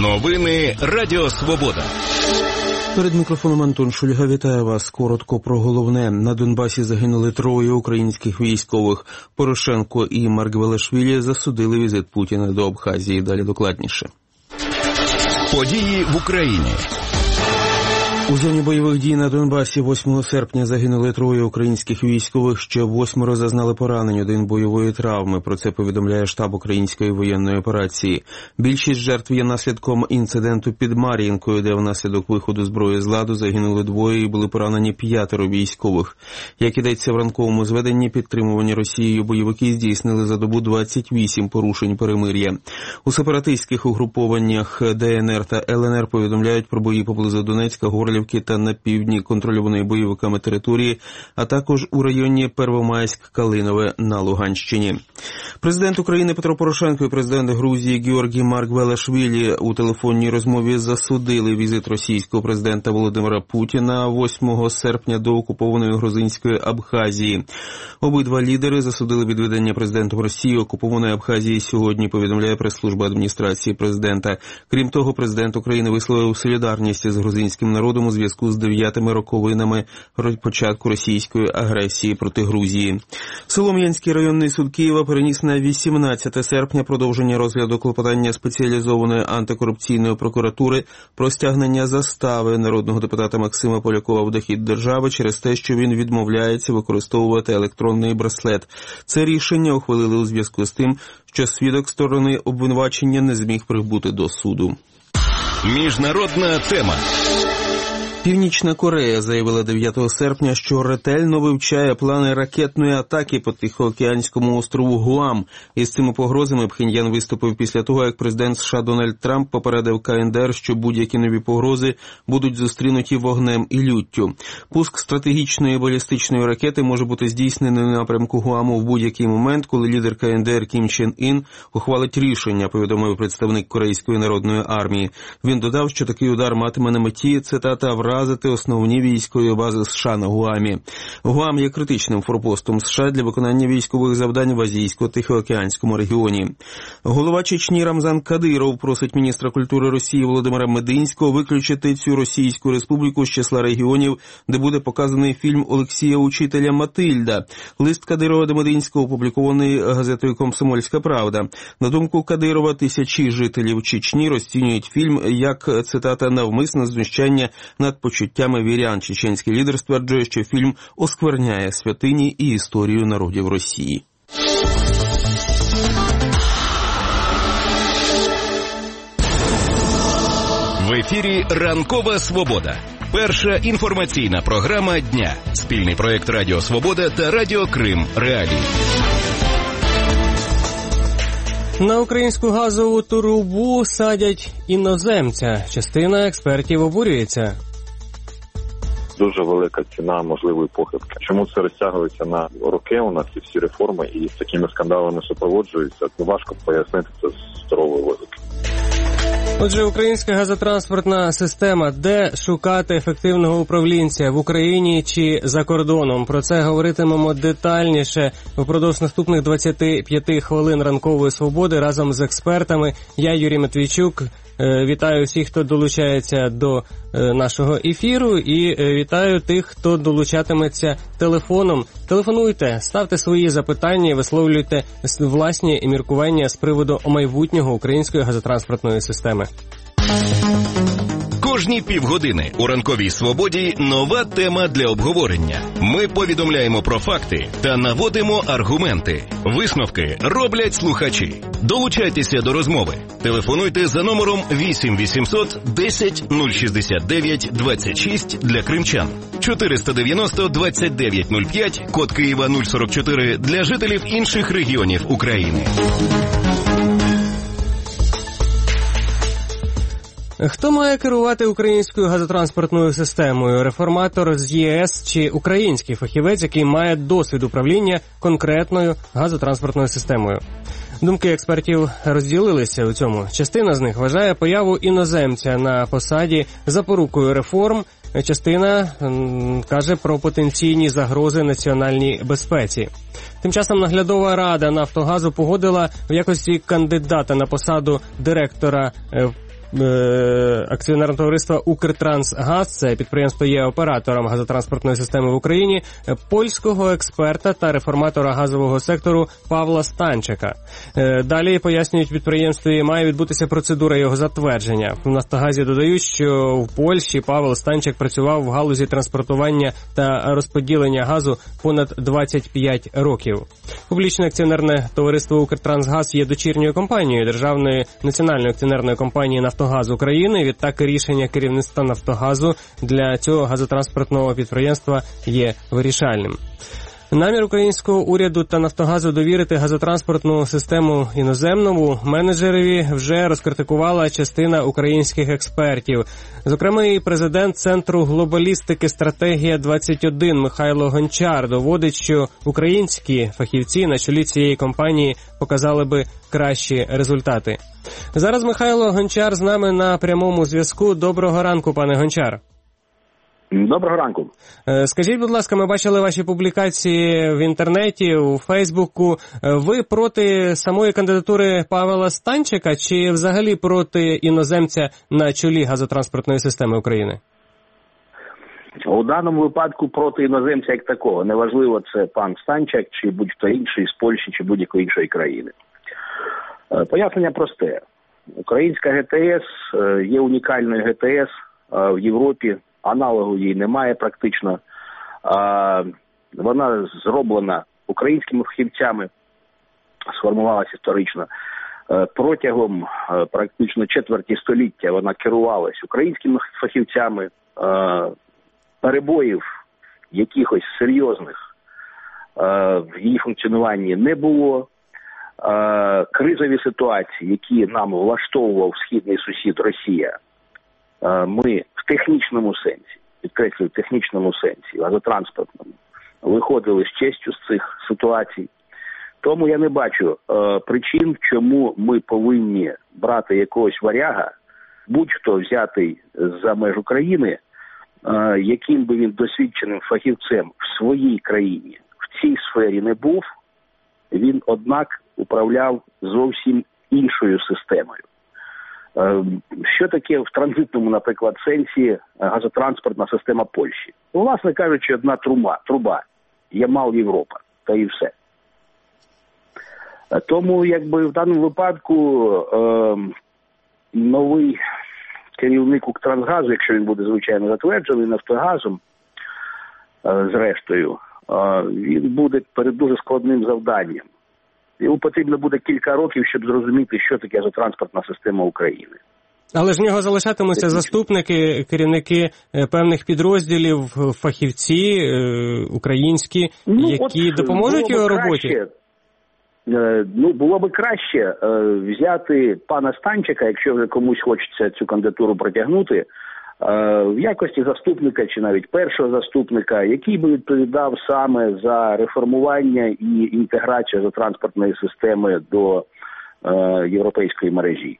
Новини Радіо Свобода. Перед мікрофоном Антон Шульга. Вітаю вас. Коротко про головне. На Донбасі загинули 3 українських військових. Порошенко і Маргвелашвілі засудили візит Путіна до Абхазії. Далі докладніше. Події в Україні. У зоні бойових дій на Донбасі 8 серпня загинули 3 українських військових, ще 8 зазнали поранень, 1 бойової травми. Про це повідомляє штаб української воєнної операції. Більшість жертв є наслідком інциденту під Мар'їнкою, де внаслідок виходу зброї з ладу загинули 2 і були поранені 5 військових. Як ідеться в ранковому зведенні, підтримувані Росією бойовики здійснили за добу 28 порушень перемир'я. У сепаратистських угрупованнях ДНР та ЛНР повідомляють про бої поблизу Донецька, Горлівки та на півдні контрольованої бойовиками території, а також у районі Первомайськ-Калинове на Луганщині. Президент України Петро Порошенко і президент Грузії Георгій Маргвелашвілі у телефонній розмові засудили візит російського президента Володимира Путіна 8 серпня до окупованої грузинської Абхазії. Обидва лідери засудили відвідання президентом Росії окупованої Абхазії сьогодні, повідомляє прес-служба адміністрації президента. Крім того, президент України висловив солідарність з грузинським народом у зв'язку з 9-ми роковинами початку російської агресії проти Грузії. Солом'янський районний суд Києва переніс на 18 серпня продовження розгляду клопотання спеціалізованої антикорупційної прокуратури про стягнення застави народного депутата Максима Полякова в дохід держави через те, що він відмовляється використовувати електронний браслет. Це рішення ухвалили у зв'язку з тим, що свідок сторони обвинувачення не зміг прибути до суду. Міжнародна тема. Північна Корея заявила 9 серпня, що ретельно вивчає плани ракетної атаки по Тихоокеанському острову Гуам. Із цими погрозами Пхеньян виступив після того, як президент США Дональд Трамп попередив КНДР, що будь-які нові погрози будуть зустрінуті вогнем і люттю. Пуск стратегічної балістичної ракети може бути здійснений на напрямку Гуаму в будь-який момент, коли лідер КНДР Кім Чен Ін ухвалить рішення, повідомив представник Корейської народної армії. Він додав, що такий удар матиме на меті, цитата, вразити основні військові бази США на Гуамі. Гуам є критичним форпостом США для виконання військових завдань в Азійсько-Тихоокеанському регіоні. Голова Чечні Рамзан Кадиров просить міністра культури Росії Володимира Мединського виключити цю російську республіку з числа регіонів, де буде показаний фільм Олексія Учителя «Матильда». Лист Кадирова до Мединського опублікований газетою «Комсомольська правда». На думку Кадирова, тисячі жителів Чечні розцінюють фільм як, цитата, навмисне знущання над почуттями вірян. Чеченський лідер стверджує, що фільм оскверняє святині і історію народів Росії. В ефірі «Ранкова Свобода». Перша інформаційна програма дня. Спільний проєкт Радіо Свобода та Радіо Крим Реалії. На українську газову трубу садять іноземця. Частина експертів обурюється. Дуже велика ціна можливої похибки. Чому це розтягується на роки у нас, і всі реформи, і з такими скандалами супроводжуються? Важко пояснити це з здорової логіки. Отже, українська газотранспортна система. Де шукати ефективного управлінця? В Україні чи за кордоном? Про це говоритимемо детальніше впродовж наступних 25 хвилин ранкової свободи разом з експертами. Я Юрій Матвійчук. Вітаю всіх, хто долучається до нашого ефіру, і вітаю тих, хто долучатиметься телефоном. Телефонуйте, ставте свої запитання, висловлюйте власні міркування з приводу майбутнього української газотранспортної системи. Кожні півгодини у «Ранковій Свободі» нова тема для обговорення. Ми повідомляємо про факти та наводимо аргументи. Висновки роблять слухачі. Долучайтеся до розмови. Телефонуйте за номером 8 800 10 069 26 для кримчан. 490 29 05, код Києва 044 для жителів інших регіонів України. Хто має керувати українською газотранспортною системою? Реформатор з ЄС чи український фахівець, який має досвід управління конкретною газотранспортною системою? Думки експертів розділилися у цьому. Частина з них вважає появу іноземця на посаді запорукою реформ. Частина каже про потенційні загрози національній безпеці. Тим часом наглядова рада «Нафтогазу» погодила в якості кандидата на посаду директора акціонерного товариства «Укртрансгаз», це підприємство є оператором газотранспортної системи в Україні, польського експерта та реформатора газового сектору Павла Станчика. Далі, пояснюють підприємстві, має відбутися процедура його затвердження. В «Нафтогазі» додають, що в Польщі Павел Станчик працював в галузі транспортування та розподілення газу понад 25 років. Публічне акціонерне товариство «Укртрансгаз» є дочірньою компанією Державної національної акціонерної компанії «Нафтогаз України». Відтак, рішення керівництва «Нафтогазу» для цього газотранспортного підприємства є вирішальним. Намір українського уряду та «Нафтогазу» довірити газотранспортну систему іноземному менеджерові вже розкритикувала частина українських експертів. Зокрема, і президент Центру глобалістики «Стратегія-21» Михайло Гончар доводить, що українські фахівці на чолі цієї компанії показали би кращі результати. Зараз Михайло Гончар з нами на прямому зв'язку. Доброго ранку, пане Гончар. Доброго ранку. Скажіть, будь ласка, ми бачили ваші публікації в інтернеті, у Фейсбуку. Ви проти самої кандидатури Павла Станчика чи взагалі проти іноземця на чолі газотранспортної системи України? У даному випадку проти іноземця як такого. Неважливо, це пан Станчик чи будь-хто інший з Польщі чи будь-якої іншої країни. Пояснення просте. Українська ГТС є унікальною ГТС в Європі. Аналогу її немає практично. Вона зроблена українськими фахівцями, сформувалася історично. Протягом практично четверті століття вона керувалась українськими фахівцями. Перебоїв якихось серйозних в її функціонуванні не було. Кризові ситуації, які нам влаштовував східний сусід Росія, ми в технічному сенсі, підкреслюю, в технічному сенсі, газотранспортному, виходили з честю з цих ситуацій. Тому я не бачу причин, чому ми повинні брати якогось варяга, будь-хто взятий за меж України, яким би він досвідченим фахівцем в своїй країні в цій сфері не був, він, однак, управляв зовсім іншою системою. Що таке в транзитному, наприклад, сенсі газотранспортна система Польщі? Власне кажучи, одна труба, Ямал-Європа, та і все. Тому, якби в даному випадку новий керівник «Укртрансгазу», якщо він буде, звичайно, затверджений «Нафтогазом», зрештою, він буде перед дуже складним завданням. Йому потрібно буде кілька років, щоб зрозуміти, що таке газотранспортна система України. Але ж в нього залишатимуться заступники, керівники певних підрозділів, фахівці українські, які допоможуть його роботі? Було би краще взяти пана Станчика, якщо вже комусь хочеться цю кандидатуру протягнути, в якості заступника чи навіть першого заступника, який би відповідав саме за реформування і інтеграцію газотранспортної системи до європейської мережі.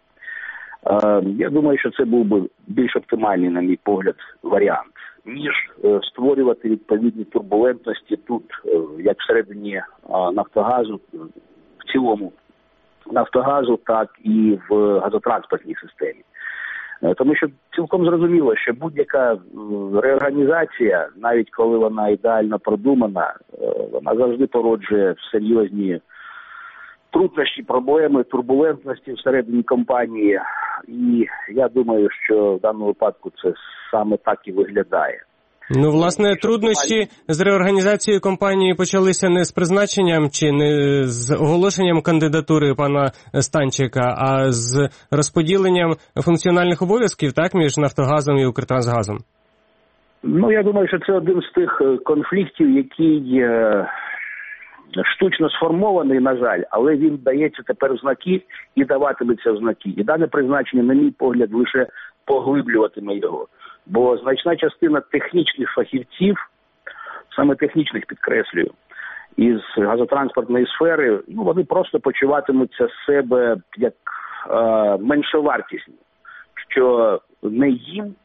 Я думаю, що це був би більш оптимальний, на мій погляд, варіант, ніж створювати відповідні турбулентності тут, як всередині «Нафтогазу», в цілому «Нафтогазу», так і в газотранспортній системі. Тому що цілком зрозуміло, що будь-яка реорганізація, навіть коли вона ідеально продумана, вона завжди породжує серйозні труднощі, проблеми, турбулентності всередині компанії. І я думаю, що в даному випадку це саме так і виглядає. Власне, труднощі з реорганізацією компанії почалися не з призначенням чи не з оголошенням кандидатури пана Станчика, а з розподіленням функціональних обов'язків, так, між «Нафтогазом» і «Укртрансгазом». Я думаю, що це один з тих конфліктів, який штучно сформований, на жаль, але він дається тепер в знаки і даватиметься в знаки. І дане призначення, на мій погляд, лише поглиблюватиме його. Бо значна частина технічних фахівців, саме технічних, підкреслюю, із газотранспортної сфери, вони просто почуватимуться з себе як меншовартісні, що не їм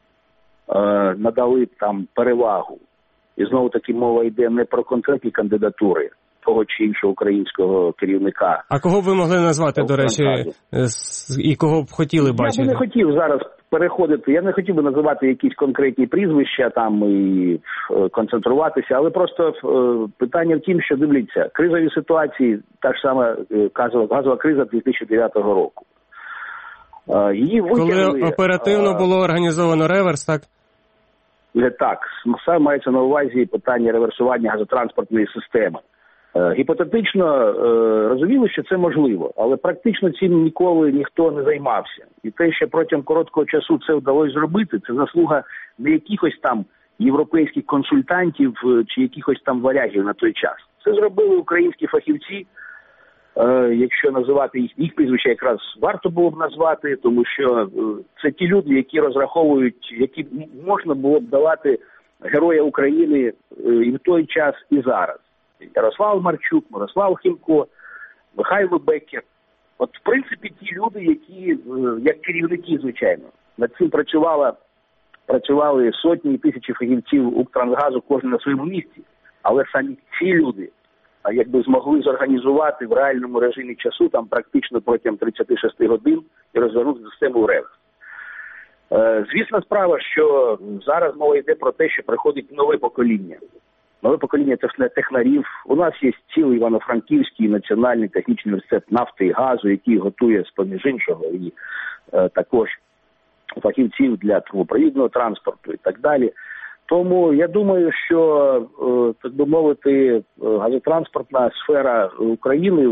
надали там перевагу. І знову таки мова йде не про конкретні кандидатури того чи іншого українського керівника. А кого б ви могли назвати, до речі, і кого б хотіли бачити? Я б не хотів зараз переходити, я не хотів би називати якісь конкретні прізвища там і концентруватися, але просто питання в тім, що дивіться, кризові ситуації, та ж сама газова криза 2009 року. Її витягнули... Коли оперативно було організовано реверс, так? Так, саме мається на увазі питання реверсування газотранспортної системи. Гіпотетично розуміли, що це можливо, але практично цим ніколи ніхто не займався. І те, що протягом короткого часу це вдалося зробити, це заслуга не якихось там європейських консультантів чи якихось там варягів на той час. Це зробили українські фахівці. Якщо називати їх прізвища, якраз варто було б назвати, тому що це ті люди, які розраховують, які можна було б давати Героя України і в той час, і зараз. Ярослав Марчук, Мирослав Хімко, Михайло Беккер. От, в принципі, ті люди, які, як керівники, звичайно, над цим працювали сотні і тисячі фахівців Укртрансгазу, кожен на своєму місці. Але самі ці люди, якби змогли зорганізувати в реальному режимі часу, там практично протягом 36 годин, і розвернути систему в реверс. Звісна справа, що зараз мова йде про те, що приходить нове покоління. Нове покоління технарів. У нас є цілий Івано-Франківський національний технічний університет нафти і газу, який готує, з-поміж іншого, і також фахівців для трубопровідного транспорту і так далі. Тому я думаю, що, так би мовити, газотранспортна сфера України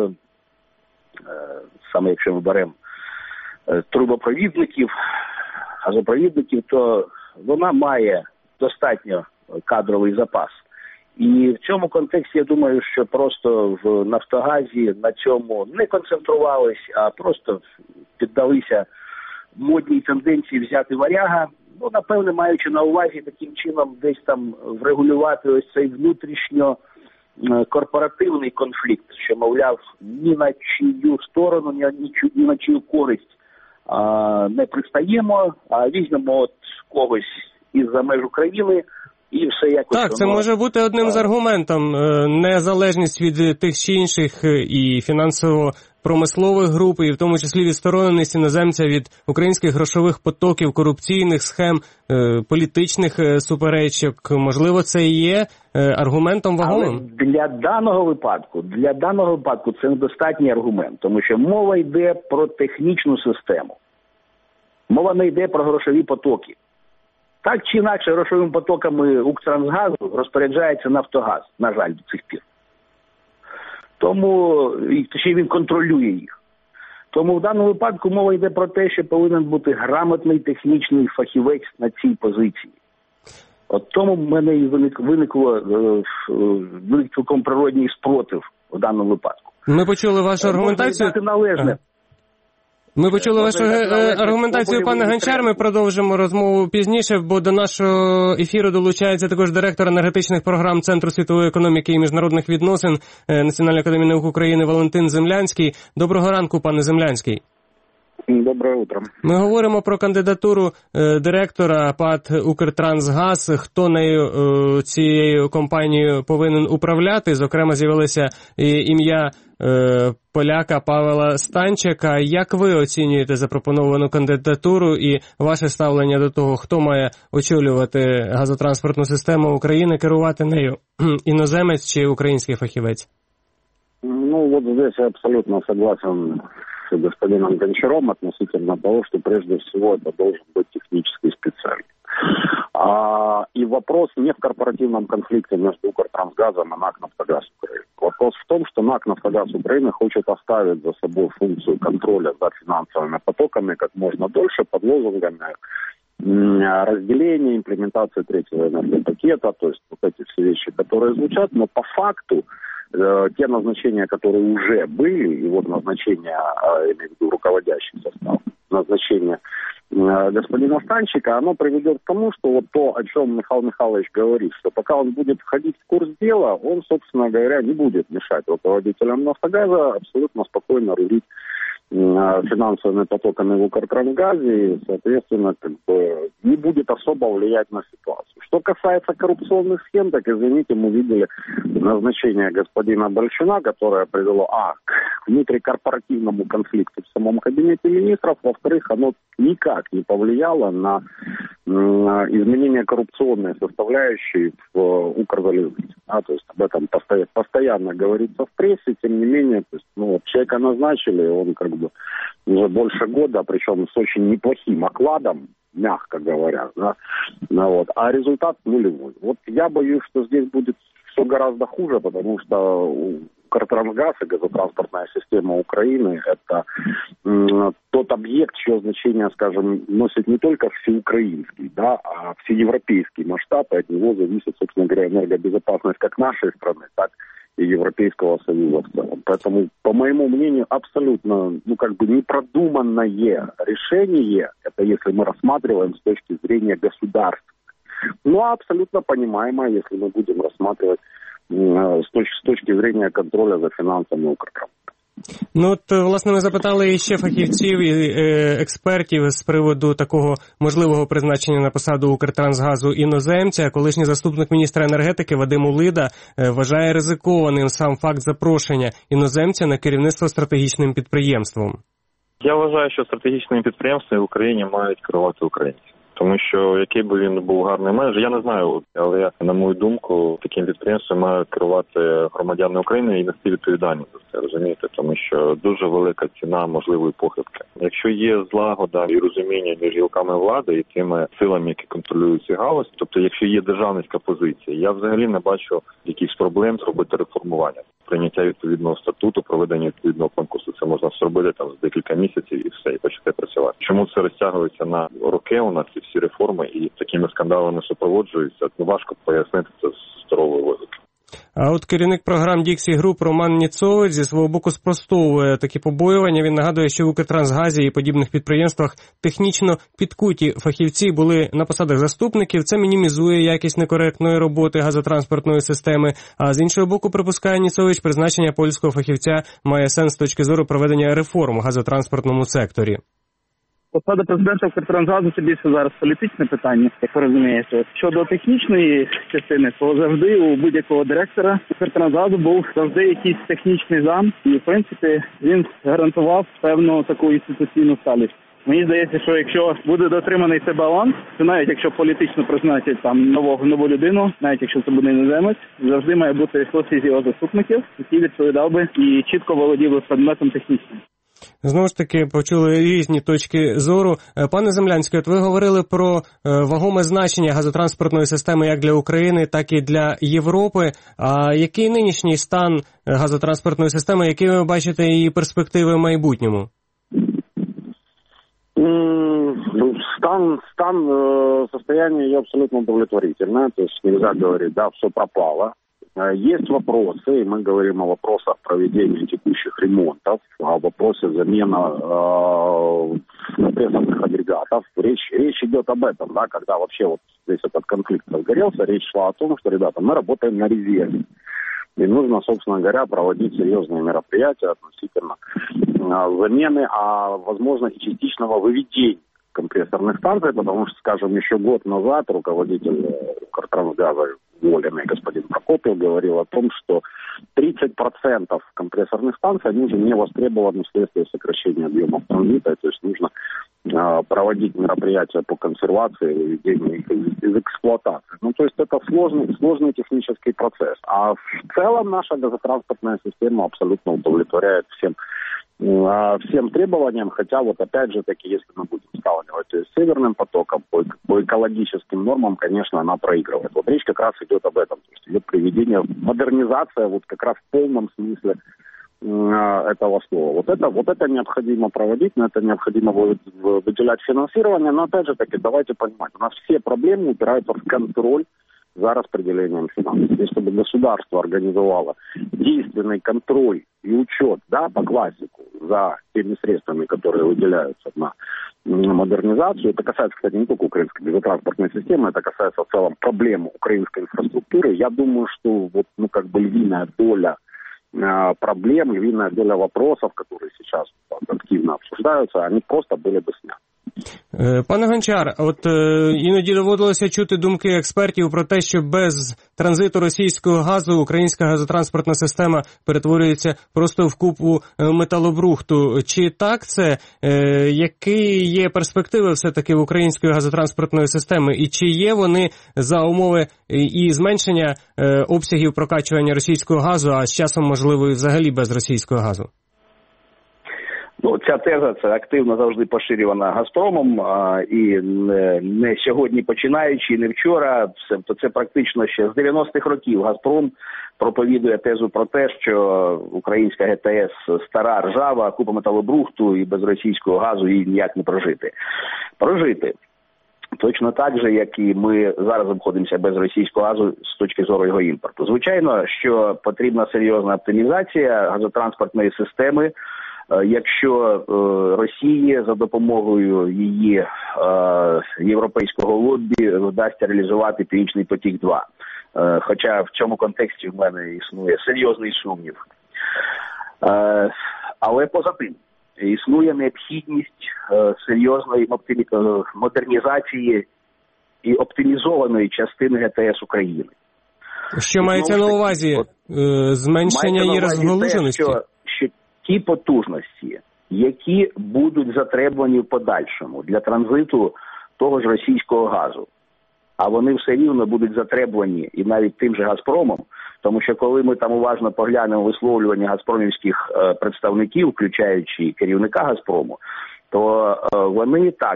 саме якщо ми беремо трубопровідників, газопровідників, то вона має достатньо кадровий запас. І в цьому контексті, я думаю, що просто в Нафтогазі на цьому не концентрувались, а просто піддалися модній тенденції взяти варяга, ну, напевне, маючи на увазі таким чином десь там врегулювати ось цей внутрішньо корпоративний конфлікт, що, мовляв, ні на чию сторону, ні на чию користь не пристаємо, а візьмемо от когось із-за меж України, і все якось... Так, це може бути одним з аргументів. Незалежність від тих чи інших і фінансово-промислових груп, і в тому числі відстороненість іноземця від українських грошових потоків, корупційних схем, політичних суперечок. Можливо, це і є аргументом вагомим? Але для даного випадку це недостатній аргумент, тому що мова йде про технічну систему. Мова не йде про грошові потоки. Так чи інакше грошовими потоками Укртрансгазу розпоряджається Нафтогаз, на жаль, до цих пір. Тому, точніше, він контролює їх. Тому в даному випадку мова йде про те, що повинен бути грамотний технічний фахівець на цій позиції. От тому в мене і виник цілком природній спротив в даному випадку. Ми почули вашу аргументацію. Ми почули вашу аргументацію, пане Гончар. Ми продовжимо розмову пізніше, бо до нашого ефіру долучається також директор енергетичних програм Центру світової економіки і міжнародних відносин Національної академії наук України Валентин Землянський. Доброго ранку, пане Землянський. Доброе утро. Ми говоримо про кандидатуру директора ПАТ «Укртрансгаз», хто нею, цією компанією повинен управляти. Зокрема, з'явилося ім'я поляка Павела Станчика. Як ви оцінюєте запропоновану кандидатуру і ваше ставлення до того, хто має очолювати газотранспортну систему України, керувати нею? Іноземець чи український фахівець? Ну, вот здесь я абсолютно согласен с господином Гончаром относительно того, что прежде всего это должен быть технический специалист. И вопрос не в корпоративном конфликте между Укртрансгазом и НАК «Нафтогаз Украины». Вопрос в том, что НАК «Нафтогаз Украины» хочет оставить за собой функцию контроля за финансовыми потоками как можно дольше под лозунгами разделения, имплементации третьего энергопакета, то есть вот эти все вещи, которые звучат, но по факту те назначения, которые уже были, и вот назначение, я имею в виду руководящий состав, назначение господина Станчика, оно приведет к тому, что вот то, о чем Михаил Михайлович говорит, что пока он будет входить в курс дела, он, собственно говоря, не будет мешать руководителям «Нафтогаза» абсолютно спокойно рулить финансовыми потоками в Укртрансгазе, и, соответственно, как бы не будет особо влиять на ситуацию. Что касается коррупционных схем, так, извините, мы видели назначение господина Большина, которое привело, к внутрикорпоративному конфликту в самом кабинете министров, во-вторых, оно никак не повлияло на изменение коррупционной составляющей в Укрзалезнице. То есть об этом постоянно говорится в прессе, тем не менее, то есть, человека назначили, он как бы уже больше года, причем с очень неплохим окладом, мягко говоря, а результат нулевой. Вот я боюсь, что здесь будет все гораздо хуже, потому что Укртрансгаз и газотранспортная система Украины – это тот объект, чье значение, скажем, носит не только всеукраинский, а всеевропейский масштаб, и от него зависит, собственно говоря, энергобезопасность как нашей страны, так и Европейского Союза в целом. Поэтому, по моему мнению, абсолютно, непродуманное решение, это если мы рассматриваем с точки зрения государства, абсолютно понимаемое, если мы будем рассматривать з точки зрення контролю за фінансами Укртрансу. Власне, ми запитали ще фахівців і експертів з приводу такого можливого призначення на посаду Укртрансгазу іноземця. Колишній заступник міністра енергетики Вадим Улида вважає ризикованим сам факт запрошення іноземця на керівництво стратегічним підприємством. Я вважаю, що стратегічними підприємствами в Україні мають керувати українці. Тому що який би він був гарний менеджер, я не знаю, але на мою думку, таким підприємством мають керувати громадяни України і нести відповідальність за це, розумієте? Тому що дуже велика ціна можливої похибки. Якщо є злагода і розуміння між гілками влади і тими силами, які контролюють ці галузі, тобто якщо є державницька позиція, я взагалі не бачу якихось проблем зробити реформування. Прийняття відповідного статуту, проведення відповідного конкурсу, це можна зробити за декілька місяців і все, і почати працювати. Чому це розтягується на роки у нас, ці всі реформи, і такими скандалами супроводжуються, важко пояснити це з здорової логіки. А от керівник програм Dixie Group Роман Ніцович зі свого боку спростовує такі побоювання. Він нагадує, що в Укртрансгазі і подібних підприємствах технічно підкуті фахівці були на посадах заступників. Це мінімізує якість некоректної роботи газотранспортної системи. А з іншого боку, припускає Ніцович, призначення польського фахівця має сенс з точки зору проведення реформ в газотранспортному секторі. Посада президента Укртрансгазу – це більше зараз політичне питання, як ви розумієте. Щодо технічної частини, то завжди у будь-якого директора Укртрансгазу був завжди якийсь технічний зам. І, в принципі, він гарантував певну таку інституційну сталість. Мені здається, що якщо буде дотриманий цей баланс, то навіть якщо політично призначать нову людину, навіть якщо це буде іноземець, завжди має бути хтось із його заступників, який відповідав би і чітко володів би предметом технічним. Знову ж таки, почули різні точки зору. Пане Землянський, от ви говорили про вагоме значення газотранспортної системи як для України, так і для Європи. А який нинішній стан газотранспортної системи, які ви бачите її перспективи в майбутньому? Состояние ее абсолютно удовлетворительное, то есть нельзя говорить, все пропало. Есть вопросы, и мы говорим о вопросах проведения текущих ремонтов, о вопросе замены компрессорных агрегатов. Речь идет об этом, когда вообще вот здесь этот конфликт разгорелся, речь шла о том, что, ребята, мы работаем на резерве. И нужно, собственно говоря, проводить серьезные мероприятия относительно замены, возможно, и частичного выведения компрессорных станций, потому что, скажем, еще год назад руководитель Укртрансгаза, уволенный господин Прокопьев, говорил о том, что 30% компрессорных станций, они уже не востребованы вследствие сокращения объемов транзита, то есть нужно проводить мероприятия по консервации и выведению их из эксплуатации. То есть это сложный технический процесс. А в целом наша газотранспортная система абсолютно удовлетворяет всем требованиям, хотя опять же таки, если мы будем сравнивать с Северным потоком, по экологическим нормам, конечно, она проигрывает. Речь как раз идет об этом, то есть идет приведение, модернизация как раз в полном смысле этого слова. Это необходимо проводить, на это необходимо выделять финансирование, но опять же таки, давайте понимать, у нас все проблемы упираются в контроль за распределением финансов. Если бы государство организовало действенный контроль и учет, по классику, за теми средствами, которые выделяются на модернизацию, это касается, кстати, не только украинской газотранспортной системы, это касается в целом проблем украинской инфраструктуры, я думаю, что львиная доля проблем, львиная доля вопросов, которые сейчас активно обсуждаются, они просто были бы сняты. Пане Гончар, от іноді доводилося чути думки експертів про те, що без транзиту російського газу українська газотранспортна система перетворюється просто в купу металобрухту. Чи так це? Які є перспективи все-таки в української газотранспортної системи? І чи є вони за умови і зменшення обсягів прокачування російського газу, а з часом, можливо, і взагалі без російського газу? Ну, ця теза це активно завжди поширювана «Газпромом», і не сьогодні починаючи, не вчора, це практично ще з 90-х років «Газпром» проповідує тезу про те, що українська ГТС стара, ржава, купа металобрухту і без російського газу її ніяк не прожити. Прожити. Точно так же, як і ми зараз обходимося без російського газу з точки зору його імпорту. Звичайно, що потрібна серйозна оптимізація газотранспортної системи, якщо Росії за допомогою її європейського лобі вдасться реалізувати Північний потік-2. Хоча в цьому контексті в мене існує серйозний сумнів. Але поза тим, існує необхідність серйозної модернізації і оптимізованої частини ГТС України. Що мається на увазі? Зменшення її розгалуженості? Що ті потужності, які будуть затребувані в подальшому для транзиту того ж російського газу, а вони все рівно будуть затребувані і навіть тим же «Газпромом», тому що коли ми там уважно поглянемо висловлювання газпромівських представників, включаючи керівника «Газпрому», то вони так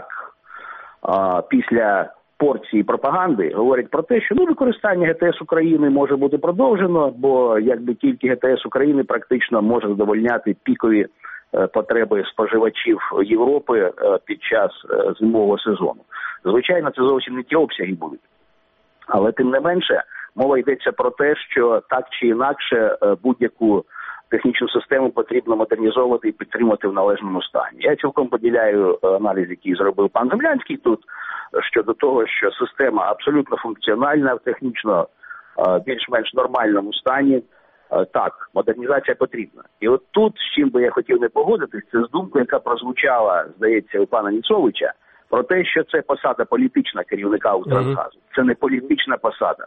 після порції пропаганди говорять про те, що використання ГТС України може бути продовжено, бо якби тільки ГТС України практично може задовольняти пікові потреби споживачів Європи під час зимового сезону. Звичайно, це зовсім не ті обсяги будуть. Але тим не менше, мова йдеться про те, що так чи інакше будь-яку технічну систему потрібно модернізовувати і підтримувати в належному стані. Я цілком поділяю аналіз, який зробив пан Землянський тут, щодо того, що система абсолютно функціональна, в технічно більш-менш нормальному стані. Так, модернізація потрібна. І от тут, з чим би я хотів не погодитись, це з думкою, яка прозвучала, здається, у пана Ніцовича, про те, що це посада політична керівника Укртрансгазу. Це не політична посада.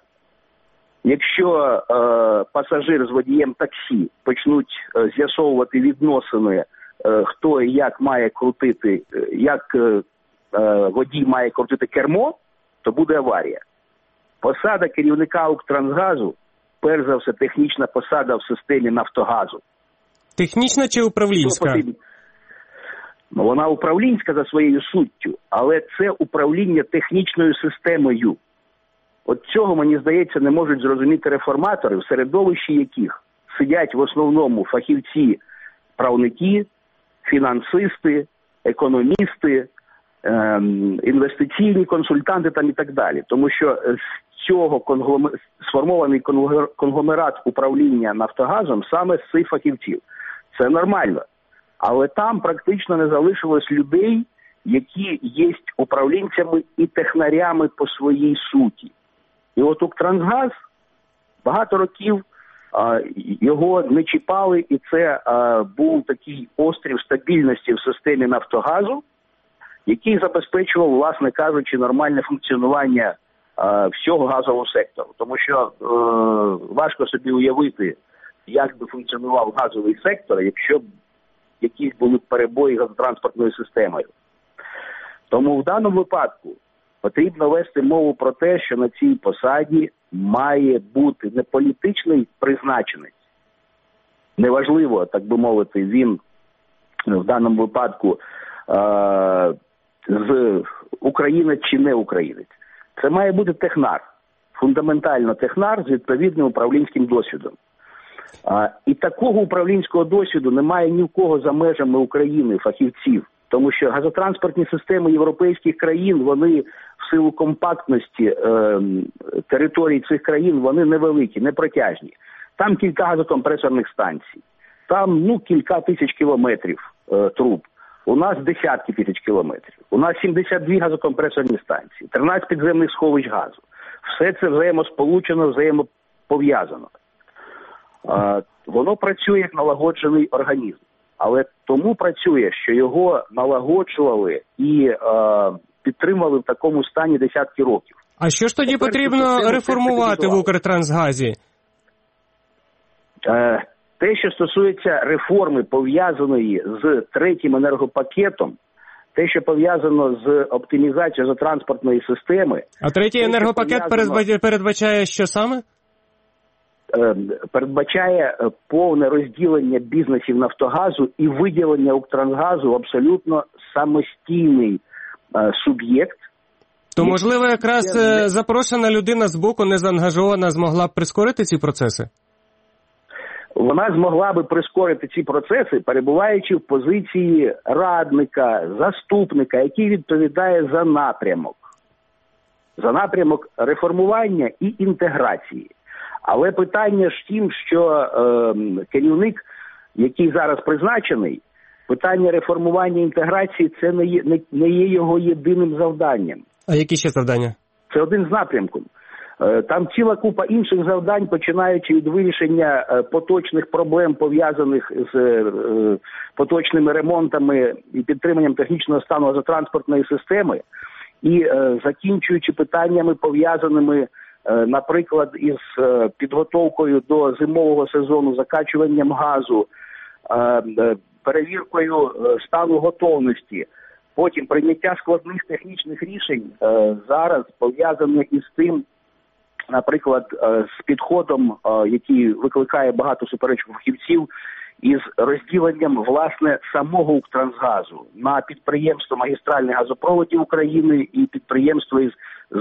Якщо пасажир з водієм таксі почнуть з'ясовувати відносини, хто і як має крутити, як водій має крутити кермо, то буде аварія. Посада керівника Укртрансгазу, перш за все, технічна посада в системі Нафтогазу. Технічна чи управлінська? Вона управлінська за своєю суттю, але це управління технічною системою. От цього, мені здається, не можуть зрозуміти реформатори, в середовищі яких сидять в основному фахівці-правники, фінансисти, економісти, інвестиційні консультанти там і так далі. Тому що з цього сформований конгломерат управління Нафтогазом саме з цих фахівців. Це нормально. Але там практично не залишилось людей, які є управлінцями і технарями по своїй суті. І от Укртрансгаз багато років його не чіпали, і це був такий острів стабільності в системі Нафтогазу, який забезпечував, власне кажучи, нормальне функціонування всього газового сектору. Тому що важко собі уявити, як би функціонував газовий сектор, якщо б якісь були перебої газотранспортною системою. Тому в даному випадку потрібно вести мову про те, що на цій посаді має бути не політичний призначенець. Неважливо, так би мовити, він в даному випадку з українець чи не українець. Це має бути технар, фундаментально технар з відповідним управлінським досвідом. І такого управлінського досвіду немає ні в кого за межами України, фахівців. Тому що газотранспортні системи європейських країн, вони в силу компактності територій цих країн, вони невеликі, непротяжні. Там кілька газокомпресорних станцій, там кілька тисяч кілометрів труб. У нас десятки тисяч кілометрів. У нас 72 газокомпресорні станції, 13 підземних сховищ газу. Все це взаємосполучено, взаємопов'язано. воно працює як налагоджений організм. Але тому працює, що його налагоджували і підтримували в такому стані десятки років. А що ж тоді потрібно реформувати в Укртрансгазі? Те, що стосується реформи, пов'язаної з третім енергопакетом, те, що пов'язано з оптимізацією газотранспортної системи... А третій енергопакет передбачає що саме? Передбачає повне розділення бізнесів Нафтогазу і виділення Укртрансгазу в абсолютно самостійний суб'єкт. То, можливо, якраз запрошена людина з боку, незаангажована, змогла б прискорити ці процеси? Вона змогла би прискорити ці процеси, перебуваючи в позиції радника, заступника, який відповідає за напрямок реформування і інтеграції. Але питання ж тим, що керівник, який зараз призначений, питання реформування і інтеграції – це не є його єдиним завданням. А які ще завдання? Це один з напрямків. Там ціла купа інших завдань, починаючи від вирішення поточних проблем, пов'язаних з поточними ремонтами і підтриманням технічного стану газотранспортної системи, і закінчуючи питаннями, пов'язаними, наприклад, із підготовкою до зимового сезону, закачуванням газу, перевіркою стану готовності. Потім прийняття складних технічних рішень зараз пов'язане із тим, наприклад, з підходом, який викликає багато суперечок фахівців, із розділенням, власне, самого Укртрансгазу на підприємство магістральних газопроводів України і підприємство із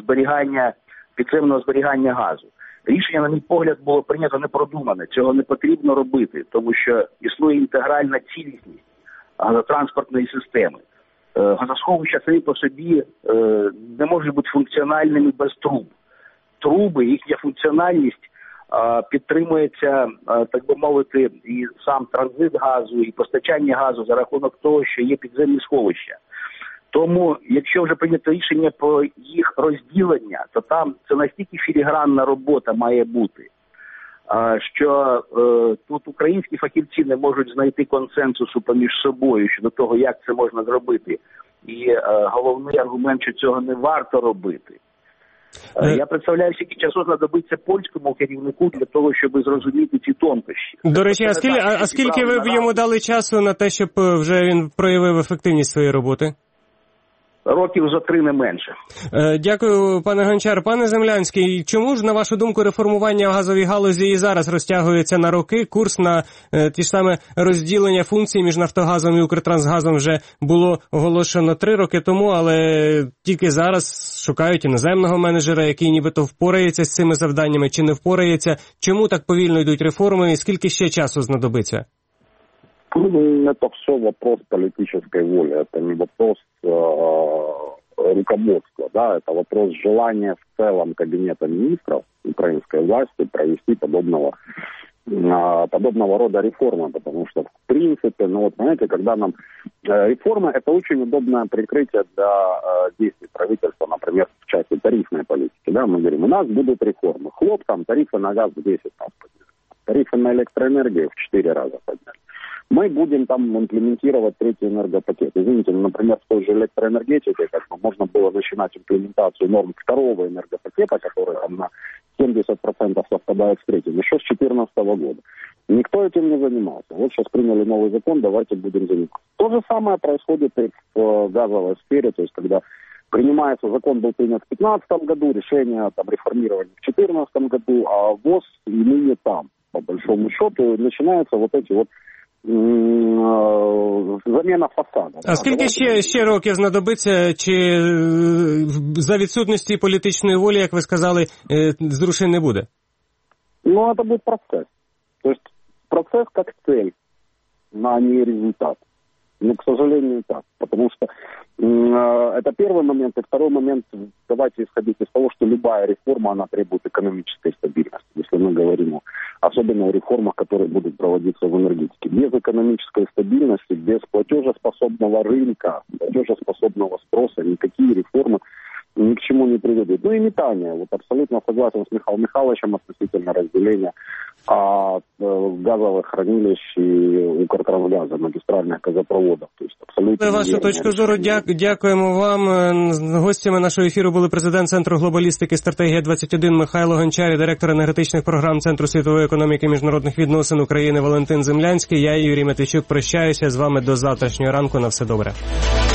підземного зберігання газу. Рішення, на мій погляд, було прийнято непродумане. Цього не потрібно робити, тому що існує інтегральна цілісність газотранспортної системи. Газосховища самі по собі не можуть бути функціональними без труб. Труби, їхня функціональність підтримується, так би мовити, і сам транзит газу, і постачання газу за рахунок того, що є підземні сховища. Тому, якщо вже прийнято рішення про їх розділення, то там це настільки філігранна робота має бути, що тут українські фахівці не можуть знайти консенсусу поміж собою щодо того, як це можна зробити. І головний аргумент, що цього не варто робити. Я представляю, скільки часу знадобиться польському керівнику для того, щоб зрозуміти ці тонкощі. До речі, а скільки ви б йому дали часу на те, щоб вже він проявив ефективність своєї роботи? Років зо 3 не менше. Дякую, пане Гончар. Пане Землянський, чому ж, на вашу думку, реформування в газовій галузі і зараз розтягується на роки? Курс на ті ж саме розділення функцій між Нафтогазом і Укртрансгазом вже було оголошено 3 роки тому, але тільки зараз шукають іноземного менеджера, який нібито впорається з цими завданнями чи не впорається. Чому так повільно йдуть реформи і скільки ще часу знадобиться? Это все вопрос политической воли, это не вопрос руководства, да, это вопрос желания в целом Кабинета министров украинской власти провести подобного рода реформы, потому что, в принципе, знаете, когда нам реформа, это очень удобное прикрытие для действий правительства, например, в части тарифной политики, да, мы говорим, у нас будут реформы, хлоп, там, тарифы на газ в 10 раз подняли, тарифы на электроэнергию в 4 раза подняли. Мы будем там имплементировать третий энергопакет. Извините, например, в той же электроэнергетике можно было начинать имплементацию норм второго энергопакета, который там на 70% совпадает с третьим, еще с 2014 года. Никто этим не занимался. Вот сейчас приняли новый закон, давайте будем заниматься. То же самое происходит и в газовой сфере, то есть когда принимается, закон был принят в 2015 году, решение там реформирования в 2014 году, а ВОЗ и ныне там, по большому счету, начинаются вот эти вот заміна фасаду. А скільки ще років знадобиться, чи за відсутності політичної волі, як ви сказали, зрушень не буде? Ну, это будет процесс. То есть процесс как цель, а не результат. Но, к сожалению, так. Потому что это первый момент. И второй момент, давайте исходить из того, что любая реформа, она требует экономической стабильности. Если мы говорим особенно о реформах, которые будут проводиться в энергетике. Без экономической стабильности, без платежеспособного рынка, платежеспособного спроса, никакие реформы ни к чему не приведут. Ну и метание. Вот абсолютно согласен с Михаилом Михайловичем относительно разделения газовых хранилищ и Укртрансгаза, магистральних газопроводів. Тобто абсолютно вашу точку зору дякуємо вам. Гостями нашого ефіру були президент Центру глобалістики «Стратегія 21» Михайло Гончар і директор енергетичних програм Центру світової економіки і міжнародних відносин України Валентин Землянський. Я, Юрій Матвійчук, прощаюся з вами до завтрашнього ранку. На все добре.